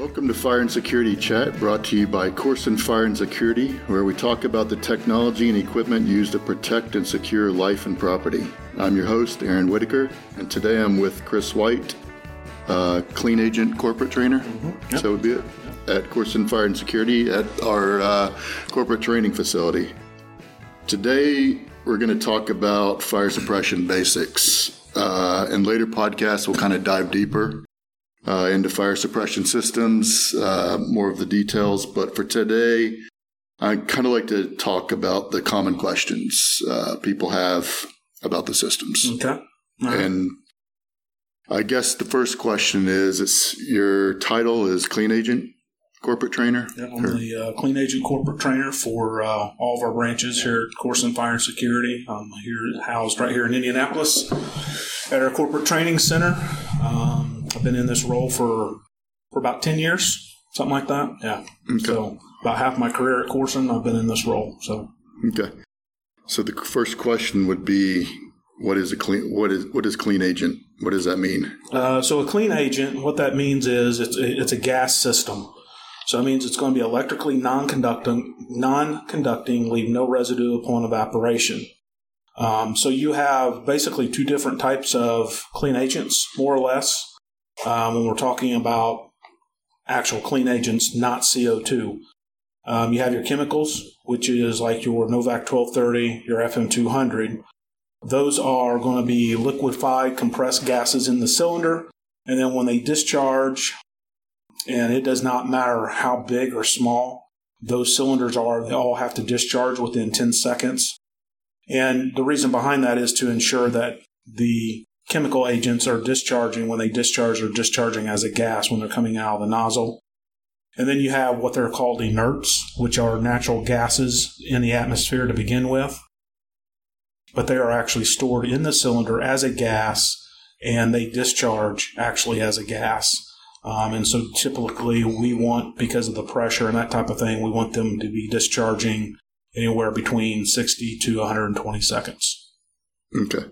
Welcome to Fire and Security Chat, brought to you by Corson Fire and Security, where we talk about the technology and equipment used to protect and secure life and property. I'm your host, Aaron Whitaker, and today I'm with Chris White, Clean Agent Corporate Trainer. Yep. So would be it at Corson Fire and Security at our corporate training facility. Today we're going to talk about fire suppression basics. In later podcasts, we'll kind of dive deeper into fire suppression systems, more of the details. But for today, I kind of like to talk about the common questions people have about the systems. Okay. Right. And I guess the first question is, your title is Clean Agent Corporate Trainer? Yeah, I'm the Clean Agent Corporate Trainer for all of our branches here at Corson Fire and Security. I'm here housed right here in Indianapolis at our corporate training center. I've been in this role for about 10 years, something like that. Yeah. Okay. So about half my career at Corson, I've been in this role. So. Okay. So the first question would be, what is clean agent? What does that mean? So a clean agent, what that means is it's a gas system. So it means it's going to be electrically non-conducting, leave no residue upon evaporation. So you have basically two different types of clean agents, more or less, when we're talking about actual clean agents, not CO2. You have your chemicals, which is like your Novak 1230, your FM200. Those are going to be liquefied, compressed gases in the cylinder. And then when they discharge, and it does not matter how big or small those cylinders are, they all have to discharge within 10 seconds. And the reason behind that is to ensure that the chemical agents are discharging when they discharge, or discharging as a gas when they're coming out of the nozzle. And then you have what they're called inerts, which are natural gases in the atmosphere to begin with. But they are actually stored in the cylinder as a gas, and they discharge actually as a gas. And so typically we want, because of the pressure and that type of thing, we want them to be discharging anywhere between 60 to 120 seconds. Okay.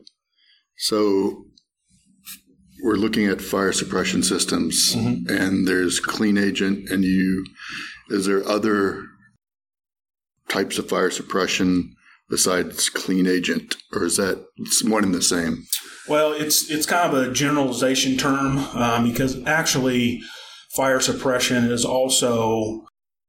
So we're looking at fire suppression systems, and there's clean agent, and is there other types of fire suppression besides clean agent, or is that one and the same? Well, it's kind of a generalization term, because actually fire suppression is also,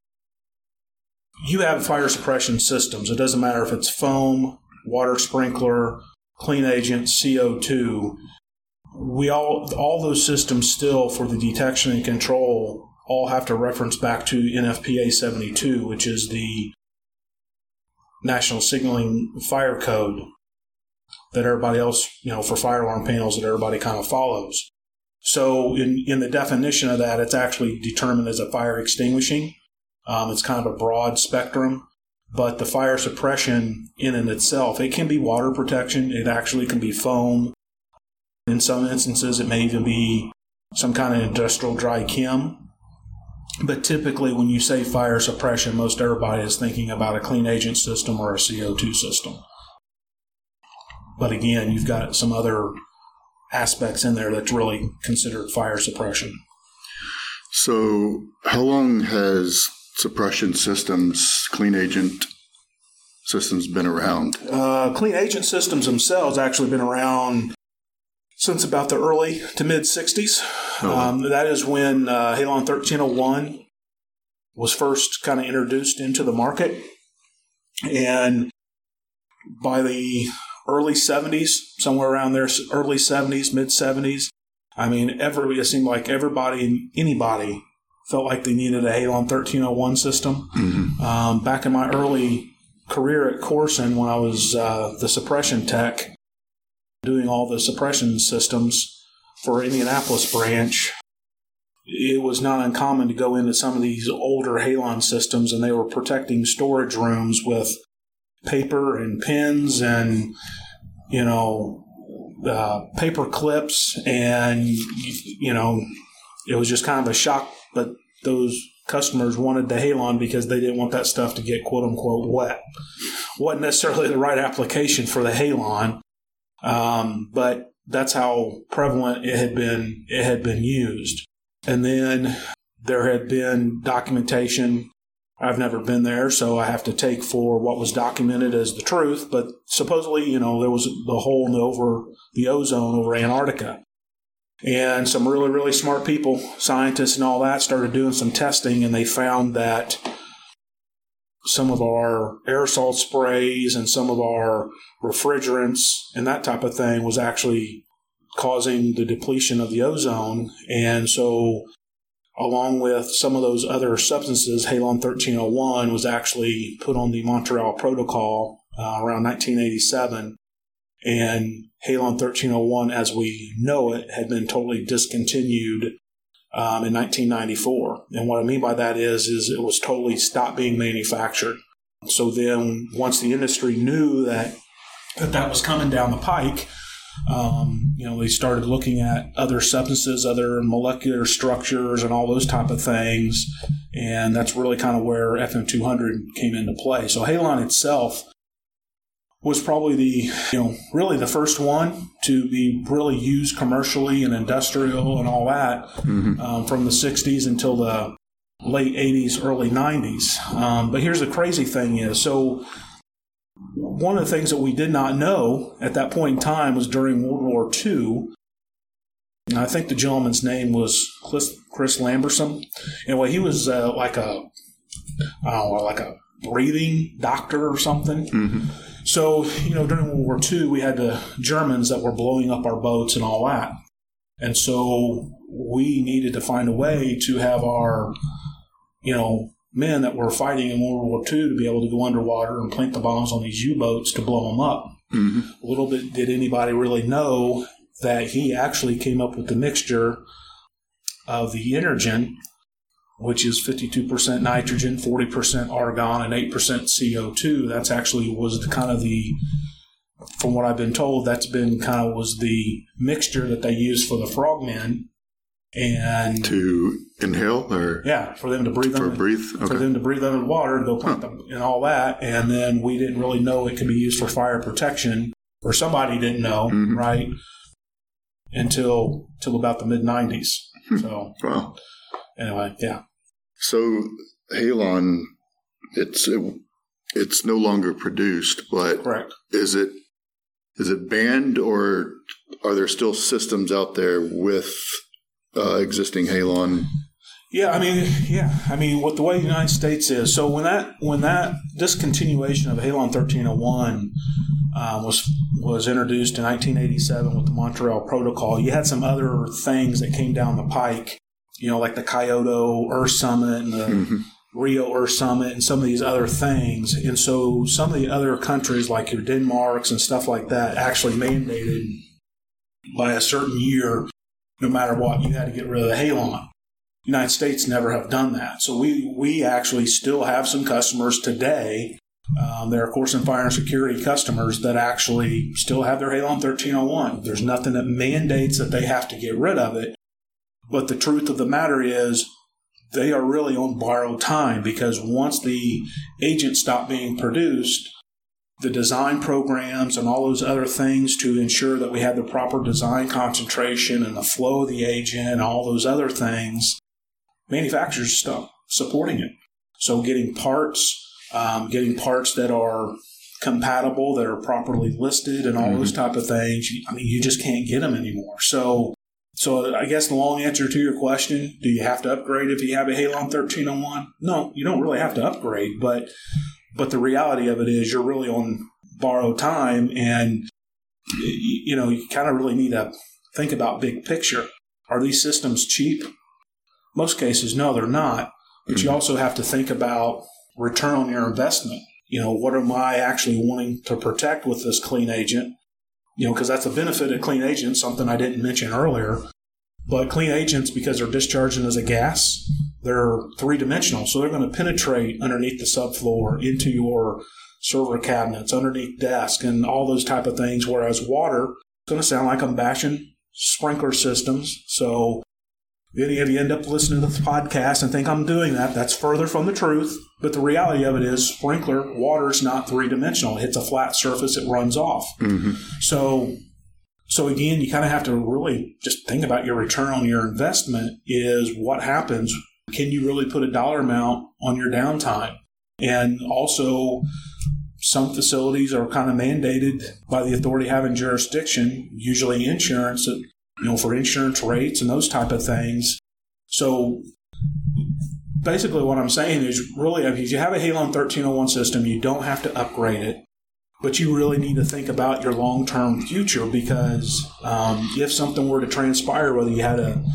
you have fire suppression systems. It doesn't matter if it's foam, water sprinkler, clean agent, CO2. All those systems still, for the detection and control, all have to reference back to NFPA 72, which is the National Signaling Fire Code that everybody else, for fire alarm panels, that everybody kind of follows. So in the definition of that, it's actually determined as a fire extinguishing. It's kind of a broad spectrum, but the fire suppression in and itself, it can be water protection. It actually can be foam. In some instances, it may even be some kind of industrial dry chem. But typically, when you say fire suppression, most everybody is thinking about a clean agent system or a CO2 system. But again, you've got some other aspects in there that's really considered fire suppression. So how long has suppression systems, clean agent systems, been around? Clean agent systems themselves actually been around since about the early to mid-'60s. That is when Halon 1301 was first kind of introduced into the market. And by the early 70s, somewhere around there, early 70s, mid-70s, it seemed like everybody and anybody felt like they needed a Halon 1301 system. Mm-hmm. Back in my early career at Corson, when I was the suppression tech, doing all the suppression systems for Indianapolis branch, it was not uncommon to go into some of these older Halon systems, and they were protecting storage rooms with paper and pens and, paper clips, and, it was just kind of a shock. But those customers wanted the Halon because they didn't want that stuff to get quote unquote wet. Wasn't necessarily the right application for the Halon, but that's how prevalent it had been used. And then there had been documentation. I've never been there, so I have to take for what was documented as the truth. But supposedly, there was the hole over the ozone over Antarctica. And some really, really smart people, scientists and all that, started doing some testing, and they found that some of our aerosol sprays and some of our refrigerants and that type of thing was actually causing the depletion of the ozone. And so along with some of those other substances, Halon 1301 was actually put on the Montreal Protocol around 1987. And Halon 1301, as we know it, had been totally discontinued in 1994. And what I mean by that is it was totally stopped being manufactured. So then once the industry knew that was coming down the pike, they started looking at other substances, other molecular structures, and all those type of things. And that's really kind of where FM200 came into play. So Halon itself was probably really the first one to be really used commercially and industrial and all that from the 60s until the late 80s, early 90s. But here's the crazy thing is, so one of the things that we did not know at that point in time was during World War II, and I think the gentleman's name was Chris Lamberson. Anyway, he was like a breathing doctor or something. Mm-hmm. So, during World War II, we had the Germans that were blowing up our boats and all that. And so we needed to find a way to have our, men that were fighting in World War II to be able to go underwater and plant the bombs on these U-boats to blow them up. Mm-hmm. Little bit did anybody really know that he actually came up with the mixture of the Energen, which is 52% nitrogen, 40% argon, and 8% CO2. That's actually was from what I've been told, that's been was the mixture that they used for the frogmen. And to inhale, or for them to breathe for them to breathe under the water and go plant them and all that. And then we didn't really know it could be used for fire protection, or somebody didn't know, right? Until about the mid 90s. So wow. Anyway, yeah. So Halon, it's no longer produced, but correct. Is it banned, or are there still systems out there with existing Halon? Yeah, I mean, what the way the United States is. So when that discontinuation of Halon 1301 was introduced in 1987 with the Montreal Protocol, you had some other things that came down the pike, like the Kyoto Earth Summit and the Rio Earth Summit and some of these other things. And so some of the other countries like your Denmarks and stuff like that actually mandated by a certain year, no matter what, you had to get rid of the Halon. United States never have done that. So we actually still have some customers today. There are Corson Fire and Security customers that actually still have their Halon 1301. There's nothing that mandates that they have to get rid of it. But the truth of the matter is they are really on borrowed time, because once the agents stop being produced, the design programs and all those other things to ensure that we have the proper design concentration and the flow of the agent and all those other things, manufacturers stop supporting it. So getting parts that are compatible, that are properly listed and all those type of things, you just can't get them anymore. So I guess the long answer to your question, do you have to upgrade if you have a Halon 1301? No, you don't really have to upgrade, but the reality of it is you're really on borrowed time, and you kind of really need to think about big picture. Are these systems cheap? Most cases, no, they're not. But you also have to think about return on your investment. What am I actually wanting to protect with this clean agent? Because that's a benefit of clean agents, something I didn't mention earlier. But clean agents, because they're discharging as a gas, they're three-dimensional. So they're going to penetrate underneath the subfloor into your server cabinets, underneath desk, and all those type of things. Whereas water, it's going to sound like I'm bashing sprinkler systems. So if you end up listening to this podcast and think I'm doing that, that's further from the truth. But the reality of it is sprinkler water is not three-dimensional. It hits a flat surface, it runs off. So again, you kind of have to really just think about your return on your investment is what happens can you really put a dollar amount on your downtime? And also, some facilities are kind of mandated by the authority having jurisdiction, usually insurance, for insurance rates and those type of things. So basically what I'm saying is really, if you have a Halon 1301 system, you don't have to upgrade it, but you really need to think about your long-term future, because if something were to transpire, whether you had a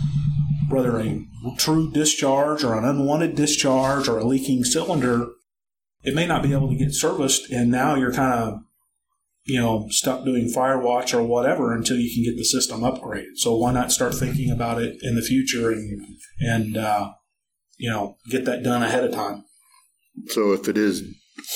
true discharge or an unwanted discharge or a leaking cylinder, it may not be able to get serviced, and now you're kind of, stuck doing fire watch or whatever until you can get the system upgraded. So why not start thinking about it in the future and get that done ahead of time? So if it is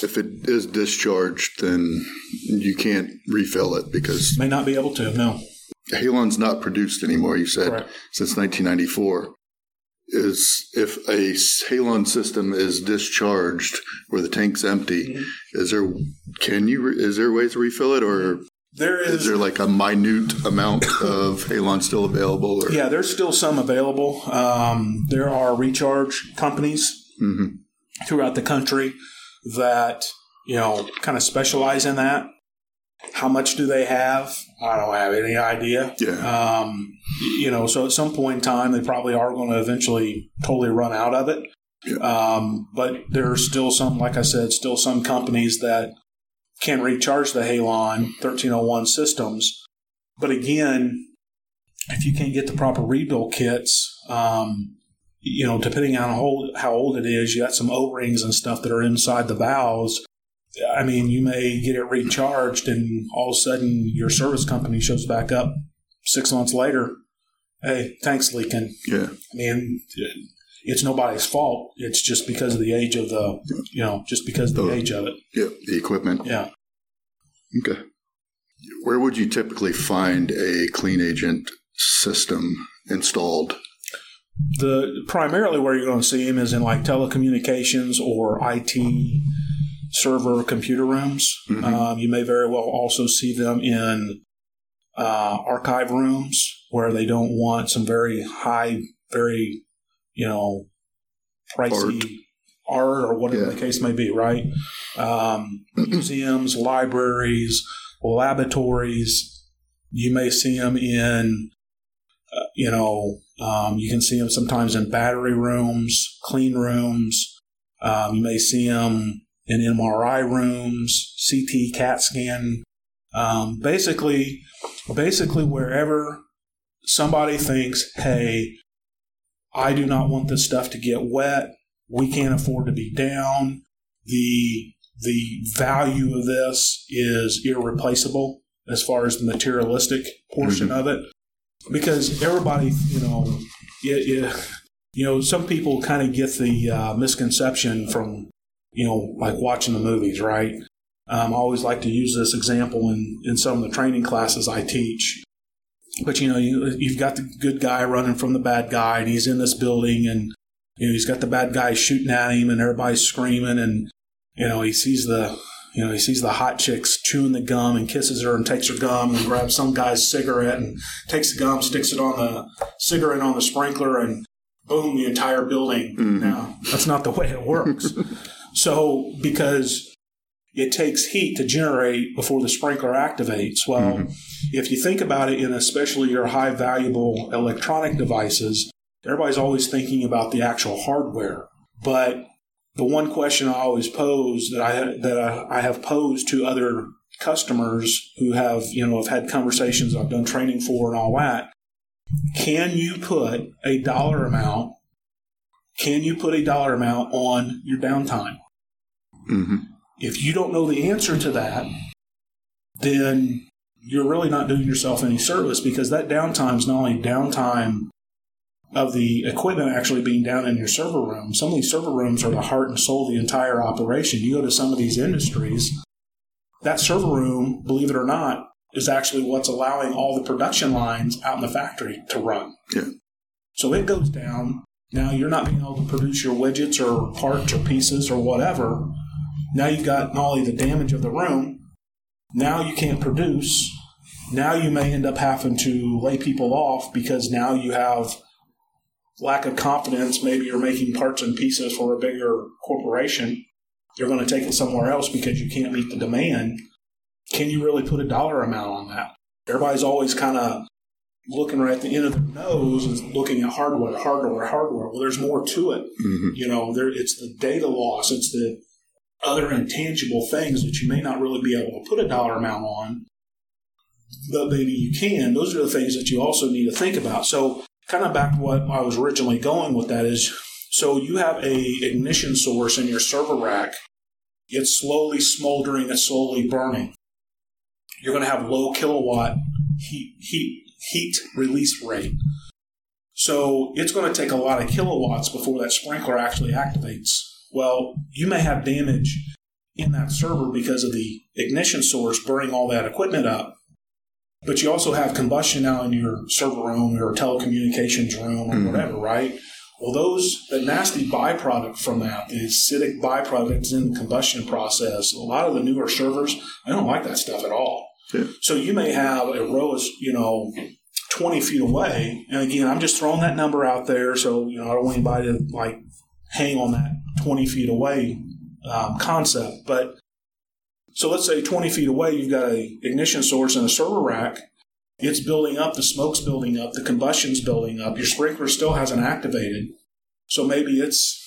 discharged, then you can't refill it because may not be able to. No, Halon's not produced anymore. You said correct. Since 1994. If a Halon system is discharged where the tank's empty, mm-hmm. is there ways to refill it, or is there like a minute amount of Halon still available? Or? Yeah, there's still some available. There are recharge companies mm-hmm. throughout the country that kind of specialize in that. How much do they have? I don't have any idea. Yeah. So at some point in time, they probably are going to eventually totally run out of it. Yeah. But there are still some, like I said, some companies that can recharge the Halon 1301 systems. But again, if you can't get the proper rebuild kits, depending on how old it is, you got some O-rings and stuff that are inside the valves. I mean, you may get it recharged, and all of a sudden your service company shows back up 6 months later. Hey, tank's leaking. Yeah. I mean, it's nobody's fault. It's just because of the age of the age of it. Yeah, the equipment. Yeah. Okay. Where would you typically find a clean agent system installed? Primarily where you're going to see them is in like telecommunications or IT server computer rooms. Mm-hmm. You may very well also see them in archive rooms where they don't want some very high, very, pricey art or whatever the case may be, right? Museums, libraries, laboratories. You may see them in, you can see them sometimes in battery rooms, clean rooms. You may see them in MRI rooms, CT, CAT scan, basically wherever somebody thinks, hey, I do not want this stuff to get wet. We can't afford to be down. The value of this is irreplaceable as far as the materialistic portion mm-hmm. of it, because everybody, some people kind of get the misconception from like watching the movies, right? I always like to use this example in some of the training classes I teach. But, you've got the good guy running from the bad guy, and he's in this building, and, he's got the bad guy shooting at him, and everybody's screaming, and, he sees the hot chicks chewing the gum and kisses her and takes her gum and grabs some guy's cigarette and takes the gum, sticks it on the cigarette on the sprinkler, and boom, the entire building. Mm-hmm. Now, that's not the way it works. So, because it takes heat to generate before the sprinkler activates. Well, mm-hmm. if you think about it, in especially your high valuable electronic devices, everybody's always thinking about the actual hardware. But the one question I always pose that I have posed to other customers who have had conversations I've done training for and all that, can you put a dollar amount on your downtime? Mm-hmm. If you don't know the answer to that, then you're really not doing yourself any service, because that downtime is not only downtime of the equipment actually being down in your server room. Some of these server rooms are the heart and soul of the entire operation. You go to some of these industries, that server room, believe it or not, is actually what's allowing all the production lines out in the factory to run. Yeah. So it goes down. Now you're not being able to produce your widgets or parts or pieces or whatever. Now you've got not only the damage of the room, now you can't produce. Now you may end up having to lay people off, because now you have lack of confidence, maybe you're making parts and pieces for a bigger corporation, you're going to take it somewhere else because you can't meet the demand. Can you really put a dollar amount on that? Everybody's always kind of looking right at the end of their nose and looking at hardware. Well, there's more to it. Mm-hmm. It's the data loss. It's the other intangible things that you may not really be able to put a dollar amount on, but maybe you can. Those are the things that you also need to think about. So kind of back to what I was originally going with that is, so you have a ignition source in your server rack. It's slowly smoldering, it's slowly burning. You're going to have low kilowatt heat release rate. So it's going to take a lot of kilowatts before that sprinkler actually activates. Well, you may have damage in that server because of the ignition source burning all that equipment up. But you also have combustion out in your server room or telecommunications room or whatever, right? Well, the nasty byproduct from that, the acidic byproducts in the combustion process, a lot of the newer servers, I don't like that stuff at all. Yeah. So you may have a row of, 20 feet away. And again, I'm just throwing that number out there. So, I don't want anybody to hang on that 20 feet away concept. But so let's say 20 feet away, you've got an ignition source in a server rack. It's building up, the smoke's building up, the combustion's building up. Your sprinkler still hasn't activated. So maybe it's,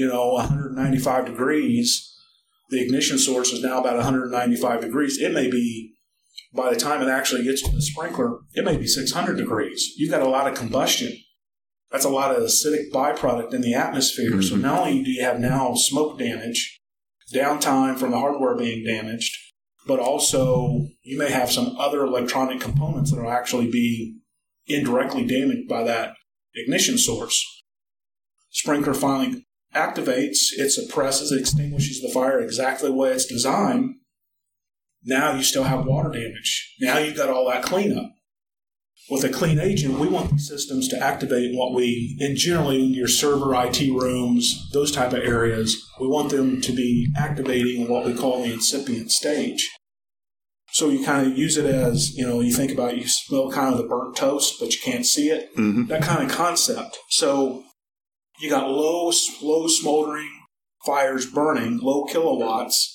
195 degrees. The ignition source is now about 195 degrees. It may be, by the time it actually gets to the sprinkler, it may be 600 degrees. You've got a lot of combustion. That's a lot of acidic byproduct in the atmosphere. Mm-hmm. So not only do you have now smoke damage, downtime from the hardware being damaged, but also you may have some other electronic components that will actually be indirectly damaged by that ignition source. Sprinkler finally activates, it suppresses, it extinguishes the fire exactly the way it's designed. Now you still have water damage. Now you've got all that cleanup. With a clean agent, we want these systems to activate and generally in your server IT rooms, those type of areas, we want them to be activating in what we call the incipient stage. So you kind of use it as, you think about, you smell kind of the burnt toast, but you can't see it. Mm-hmm. That kind of concept. So you got low smoldering fires burning, low kilowatts.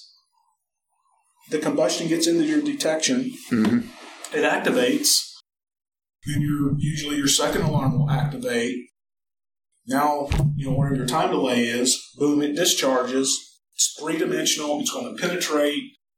The combustion gets into your detection. Mm-hmm. It activates. Then usually your second alarm will activate. Now, whatever your time delay is, boom, it discharges. It's three-dimensional. It's going to penetrate.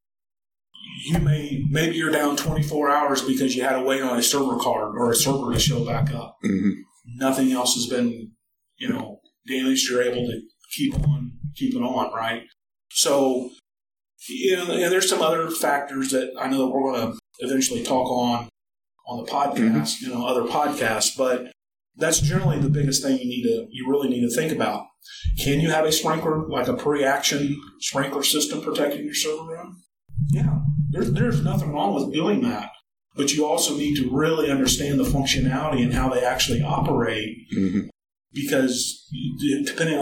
Maybe you're down 24 hours because you had to wait on a server card or a server to show back up. Mm-hmm. Nothing else has been, damaged. You're able to keep it on, right? So, and there's some other factors that I know that we're going to eventually talk on the podcast, mm-hmm. Other podcasts, but that's generally the biggest thing you really need to think about. Can you have a sprinkler, like a pre-action sprinkler system protecting your server room? Yeah, there's nothing wrong with doing that, but you also need to really understand the functionality and how they actually operate, mm-hmm. because depending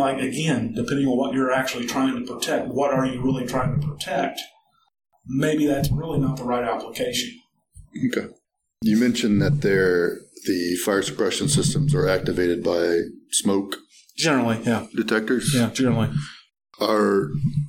on what you're actually trying to protect, what are you really trying to protect? Maybe that's really not the right application. Okay. You mentioned that the fire suppression systems are activated by smoke. Generally, yeah. Detectors? Yeah, generally. Are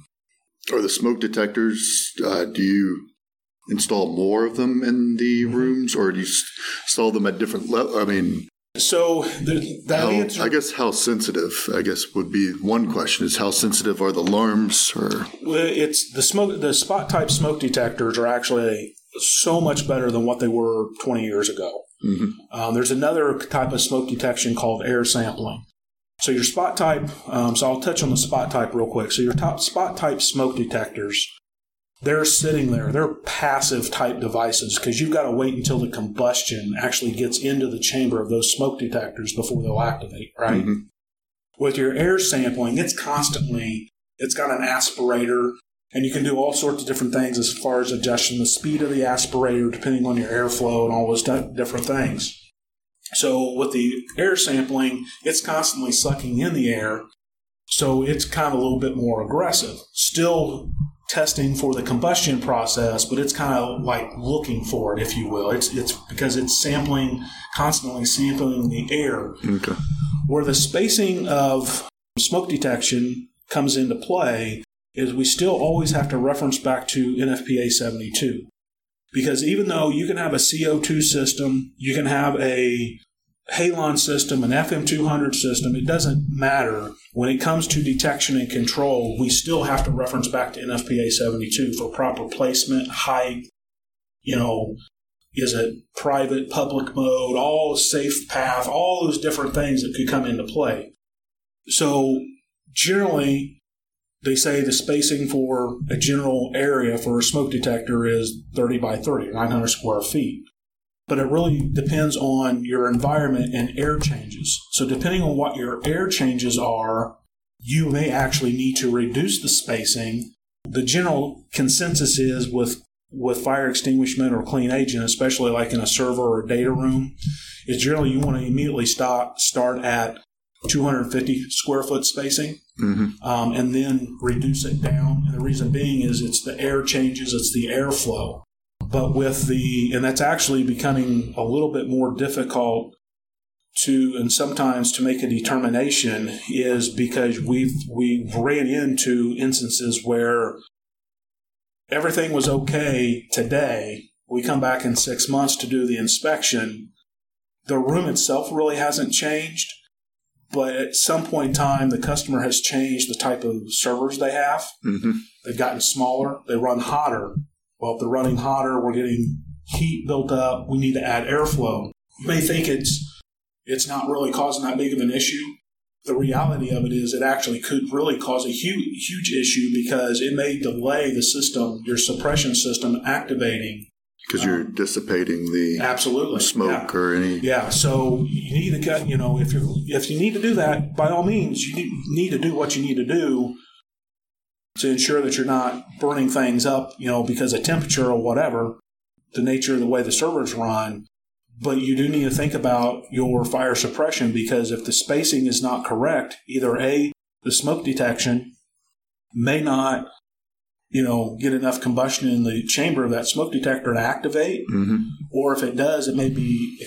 the smoke detectors, do you install more of them in the rooms, or do you install them at different levels? I mean, so answer, I guess how sensitive, would be one question, is how sensitive are the alarms? Or it's the spot type smoke detectors are actually so much better than what they were 20 years ago. Mm-hmm. There's another type of smoke detection called air sampling. So your spot type, so I'll touch on the spot type real quick. So your top spot type smoke detectors, they're sitting there. They're passive type devices because you've got to wait until the combustion actually gets into the chamber of those smoke detectors before they'll activate, right? Mm-hmm. With your air sampling, it's got an aspirator, and you can do all sorts of different things as far as adjusting the speed of the aspirator depending on your airflow and all those different things. So with the air sampling, it's constantly sucking in the air, so it's kind of a little bit more aggressive. Still testing for the combustion process, but it's kind of like looking for it, if you will. It's because it's constantly sampling the air. Okay. Where the spacing of smoke detection comes into play is we still always have to reference back to NFPA 72. Because even though you can have a CO2 system, you can have a Halon system, an FM200 system, it doesn't matter. When it comes to detection and control, we still have to reference back to NFPA 72 for proper placement, height, is it private, public mode, all safe path, all those different things that could come into play. So generally, they say the spacing for a general area for a smoke detector is 30 by 30, 900 square feet. But it really depends on your environment and air changes. So depending on what your air changes are, you may actually need to reduce the spacing. The general consensus is with fire extinguishment or clean agent, especially like in a server or a data room, is generally you want to immediately start at 250 square foot spacing, and then reduce it down. And the reason being is it's the air changes, it's the airflow. But and that's actually becoming a little bit more difficult and sometimes to make a determination, is because we've ran into instances where everything was okay today. We come back in 6 months to do the inspection. The room itself really hasn't changed, but at some point in time, the customer has changed the type of servers they have. They've gotten smaller. They run hotter. Well, if they're running hotter, we're getting heat built up. We need to add airflow. You may think it's not really causing that big of an issue. The reality of it is it actually could really cause a huge issue, because it may delay the system, your suppression system, activating. Because you're dissipating the absolutely smoke or any. Yeah, so you need to cut, if you need to do that, by all means, you need to do what you need to do to ensure that you're not burning things up, because of temperature or whatever, the nature of the way the servers run. But you do need to think about your fire suppression, because if the spacing is not correct, either the smoke detection may not, get enough combustion in the chamber of that smoke detector to activate, or if it does, it may be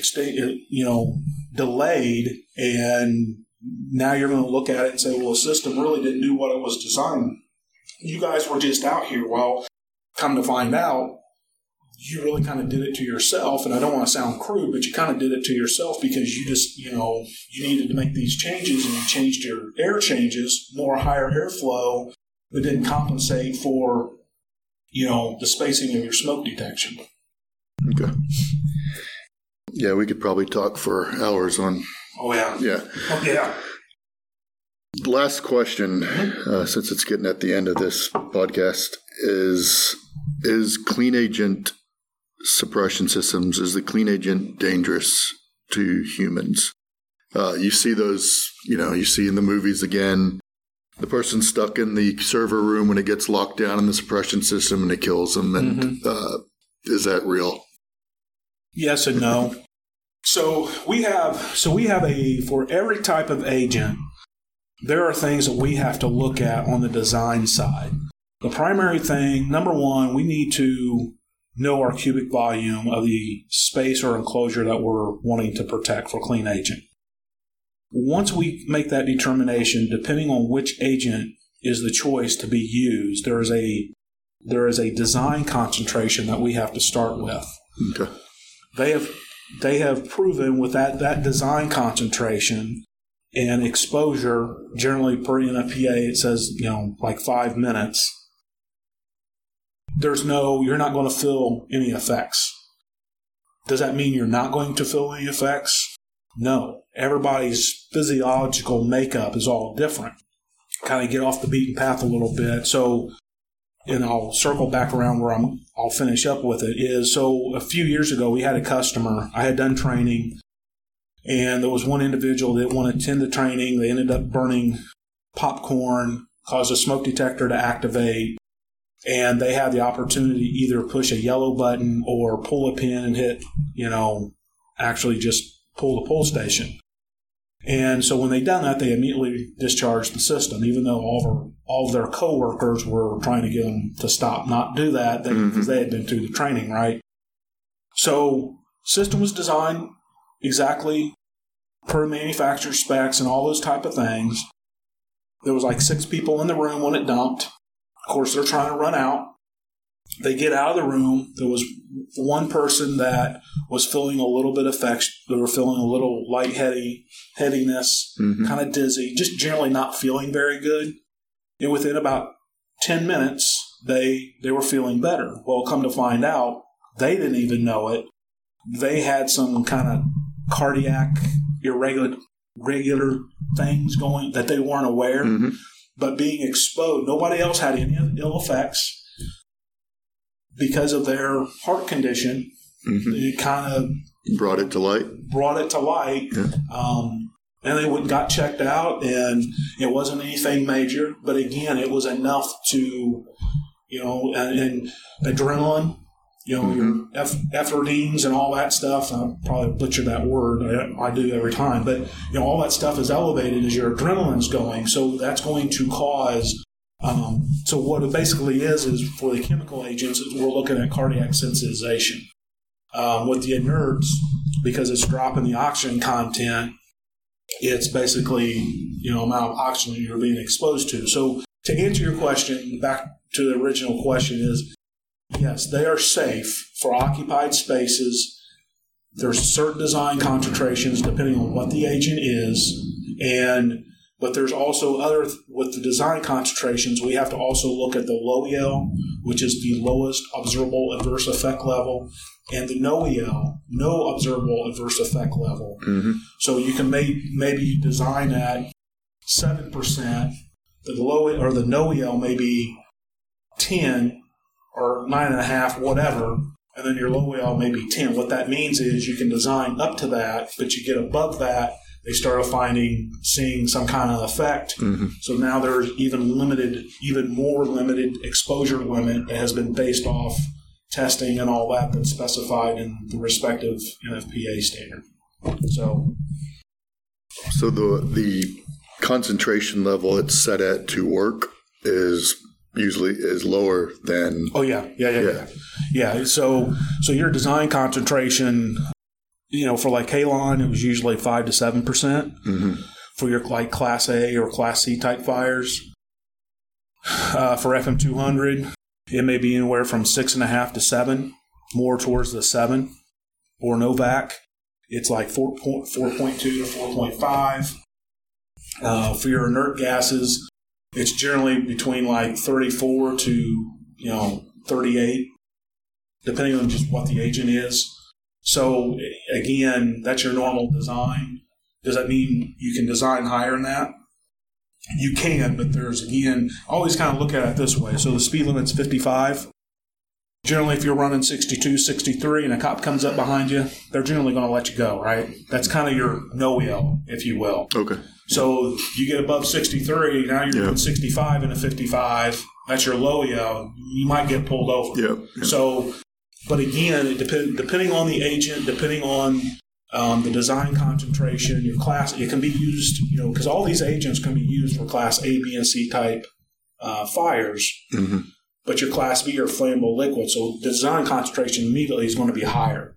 delayed, and now you're going to look at it and say, well, the system really didn't do what it was designed. You guys were just out here. Well, come to find out, you really kind of did it to yourself. And I don't want to sound crude, but you kind of did it to yourself because you just, you needed to make these changes, and you changed your air changes, more higher airflow, but didn't compensate for, the spacing of your smoke detection. Okay. Yeah, we could probably talk for hours on. Oh, yeah. Yeah. Oh, yeah. Last question, since it's getting at the end of this podcast, is clean agent suppression systems, is the clean agent dangerous to humans? You see those, you see in the movies again, the person stuck in the server room when it gets locked down in the suppression system and it kills them. And is that real? Yes and no. So we have for every type of agent, there are things that we have to look at on the design side. The primary thing, number one, we need to know our cubic volume of the space or enclosure that we're wanting to protect for clean agent. Once we make that determination, depending on which agent is the choice to be used, there is a design concentration that we have to start with. Okay. They have proven with that design concentration and exposure, generally per NFPA, it says, like 5 minutes. You're not going to feel any effects. Does that mean you're not going to feel any effects? No. Everybody's physiological makeup is all different. Kind of get off the beaten path a little bit. So, and I'll circle back around where I'll finish up with it, is so a few years ago we had a customer. I had done training, and there was one individual that didn't want to attend the training. They ended up burning popcorn, caused a smoke detector to activate, and they had the opportunity to either push a yellow button or pull a pin and hit, actually just pull the pull station. And so when they done that, they immediately discharged the system, even though all of their coworkers were trying to get them to not do that, because they had been through the training, right? So system was designed exactly per manufacturer specs and all those type of things. There was like 6 people in the room when it dumped. Of course, they're trying to run out. They get out of the room. There was one person that was feeling a little bit affection. They were feeling a little headiness, kind of dizzy, just generally not feeling very good. And within about 10 minutes, they were feeling better. Well, come to find out, they didn't even know it. They had some kind of cardiac regular things going that they weren't aware. But being exposed, nobody else had any ill effects. Because of their heart condition, it kind of brought it to light. And they got checked out, and it wasn't anything major. But again, it was enough to, and adrenaline, your ephedrines and all that stuff. I probably butcher that word. I do every time. But, all that stuff is elevated as your adrenaline's going. So that's going to cause... so what it basically is for the chemical agents, is we're looking at cardiac sensitization. With the inerts, because it's dropping the oxygen content, it's basically, amount of oxygen you're being exposed to. So to answer your question, back to the original question is, yes, they are safe for occupied spaces. There's certain design concentrations depending on what the agent is, but there's also with the design concentrations, we have to also look at the low EL, which is the lowest observable adverse effect level, and the no EL, no observable adverse effect level. So you can maybe design at 7%, the low or the no EL may be 10 or 9.5, whatever, and then your low EL may be 10. What that means is you can design up to that, but you get above that, they started seeing some kind of effect. So now there's even more limited exposure limit that has been based off testing and all that's specified in the respective NFPA standard. So the concentration level it's set at to work is usually lower than. Oh yeah. So your design concentration. For like Halon, it was usually 5 to 7%. For your like Class A or Class C type fires. For FM200, it may be anywhere from 6.5 to 7, more towards the 7. Or Novak, it's like 4.2 to 4.5. For your inert gases, it's generally between like 34 to 38, depending on just what the agent is. So, again, that's your normal design. Does that mean you can design higher than that? You can, but there's, again, always kind of look at it this way. So the speed limit's 55. Generally, if you're running 62, 63, and a cop comes up behind you, they're generally going to let you go, right? That's kind of your no-EL, if you will. Okay. So you get above 63, now you're doing 65 and a 55. That's your low-EL. You might get pulled over. Yep. So... But again, depending on the agent, depending on the design concentration, your class, it can be used, because all these agents can be used for Class A, B, and C type fires. But your Class B are flammable liquid, so the design concentration immediately is going to be higher.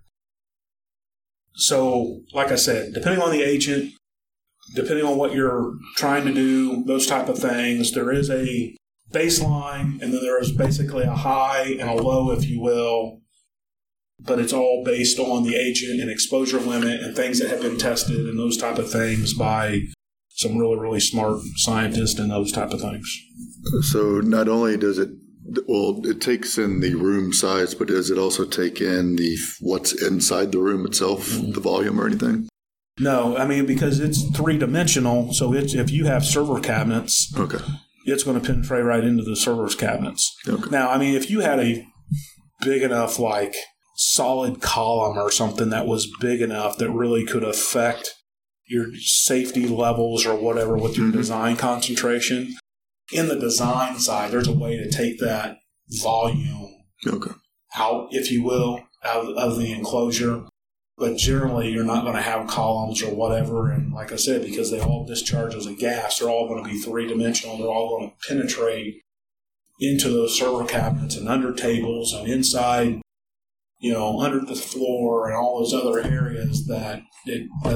So, like I said, depending on the agent, depending on what you're trying to do, those type of things, there is a baseline, and then there is basically a high and a low, if you will. But it's all based on the agent and exposure limit and things that have been tested and those type of things by some really, really smart scientists and those type of things. So not only does it takes in the room size, but does it also take in what's inside the room itself, the volume or anything? No, because it's 3-dimensional. So if you have server cabinets, it's going to penetrate right into the server's cabinets. Okay. Now, if you had a big enough, like, solid column or something that was big enough that really could affect your safety levels or whatever with your design concentration. In the design side, there's a way to take that volume out, if you will, out of the enclosure. But generally, you're not going to have columns or whatever. And like I said, because they all discharge as a gas, they're all going to be 3-dimensional. They're all going to penetrate into those server cabinets and under tables and inside, under the floor and all those other areas that it doesn't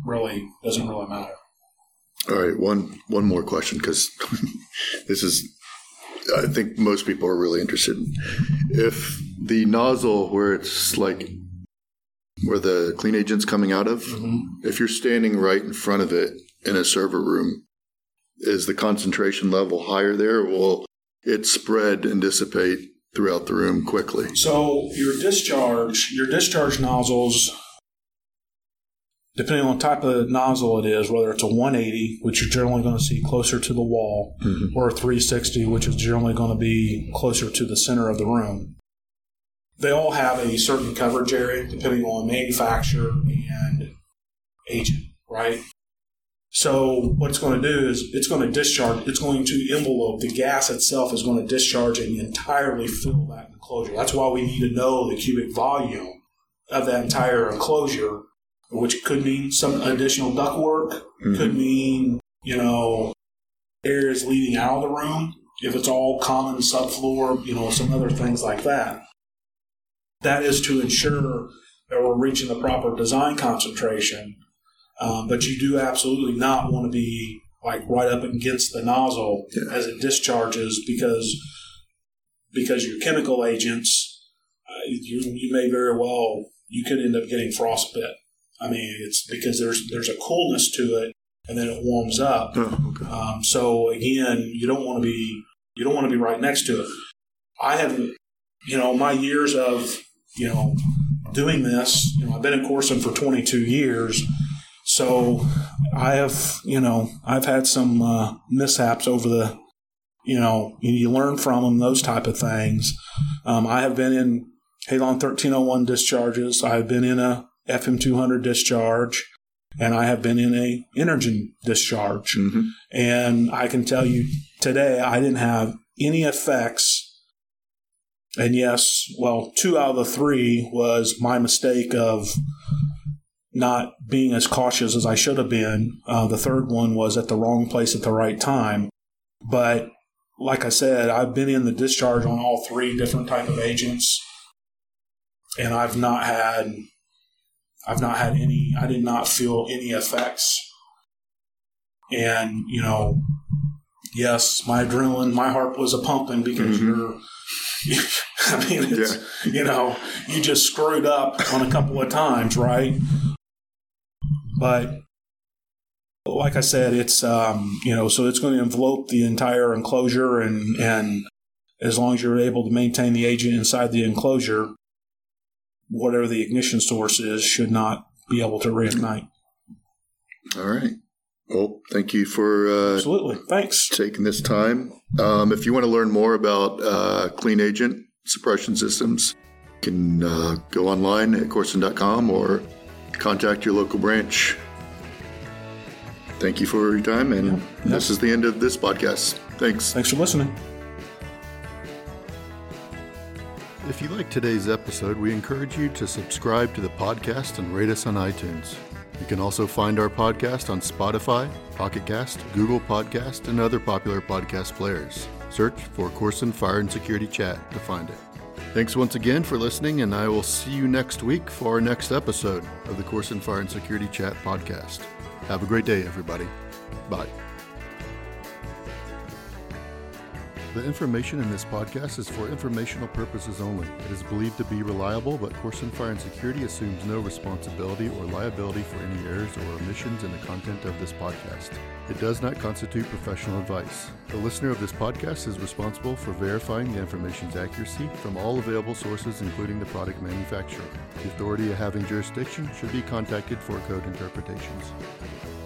really matter. All right, one more question, because this is, I think most people are really interested in. If the nozzle where it's like where the clean agent's coming out of, if you're standing right in front of it in a server room, is the concentration level higher there, or will it spread and dissipate throughout the room quickly? So your discharge nozzles, depending on the type of nozzle it is, whether it's a 180, which you're generally going to see closer to the wall, or a 360, which is generally going to be closer to the center of the room, they all have a certain coverage area depending on manufacturer and agent, right? So what it's going to do is it's going to discharge, it's going to envelope, the gas itself is going to discharge and entirely fill that enclosure. That's why we need to know the cubic volume of that entire enclosure, which could mean some additional ductwork, could mean, areas leading out of the room, if it's all common subfloor, some other things like that. That is to ensure that we're reaching the proper design concentration. But you do absolutely not want to be like right up against the nozzle as it discharges, because your chemical agents, you may very well, you could end up getting frostbite. I mean, it's because there's a coolness to it, and then it warms up. Oh, okay. So again, you don't want to be right next to it. I haven't, my years of doing this, I've been in Corson for 22 years. So I have, I've had some mishaps over the, you learn from them, those type of things. I have been in Halon 1301 discharges. I've been in a FM200 discharge, and I have been in a Energen discharge. And I can tell you today, I didn't have any effects. And yes, 2 out of the 3 was my mistake of not being as cautious as I should have been. The third one was at the wrong place at the right time. But like I said, I've been in the discharge on all 3 different type of agents, and I've not had any, I did not feel any effects. And, yes, my adrenaline, my heart was a-pumping because you just screwed up on a couple of times, right? But like I said, it's, so it's going to envelope the entire enclosure, and as long as you're able to maintain the agent inside the enclosure, whatever the ignition source is should not be able to reignite. All right. Well, thank you for absolutely. Thanks. Taking this time. If you want to learn more about clean agent suppression systems, you can go online at Corson.com or contact your local branch. Thank you for your time, and this is the end of this podcast. Thanks. Thanks for listening. If you liked today's episode, we encourage you to subscribe to the podcast and rate us on iTunes. You can also find our podcast on Spotify, Pocket Cast, Google Podcast, and other popular podcast players. Search for Corson Fire and Security Chat to find it. Thanks once again for listening, and I will see you next week for our next episode of the Corson Fire and Security Chat podcast. Have a great day, everybody. Bye. The information in this podcast is for informational purposes only. It is believed to be reliable, but Corson Fire and Security assumes no responsibility or liability for any errors or omissions in the content of this podcast. It does not constitute professional advice. The listener of this podcast is responsible for verifying the information's accuracy from all available sources, including the product manufacturer. The authority having jurisdiction should be contacted for code interpretations.